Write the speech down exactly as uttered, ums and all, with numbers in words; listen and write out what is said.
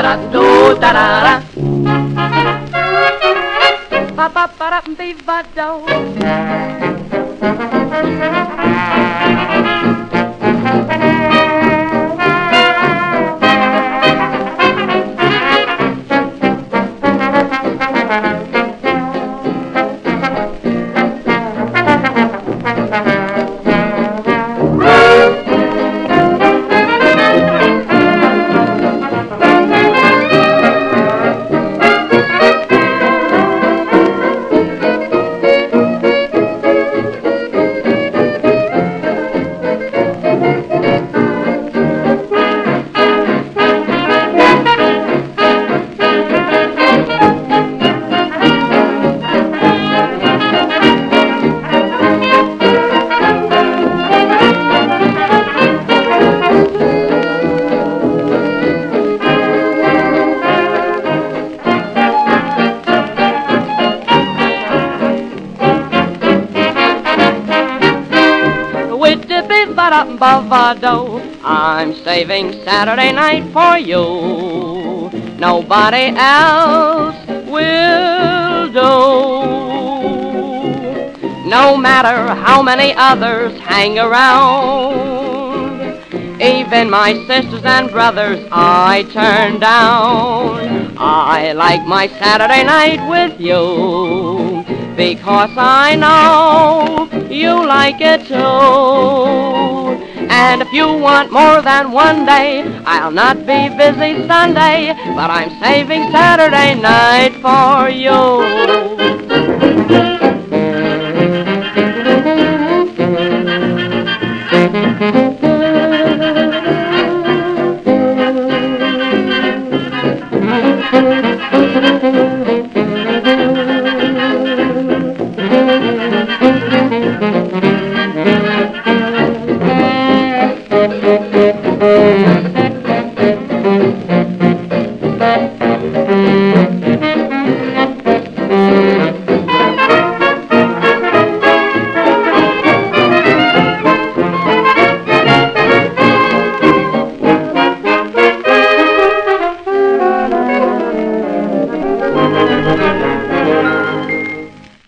da do da da da. Pa pa pa da be ba do. I'm saving Saturday night for you. Nobody else will do. No matter how many others hang around, even my sisters and brothers I turn down. I like my Saturday night with you, because I know you like it too. And if you want more than one day, I'll not be busy Sunday, but I'm saving Saturday night for you.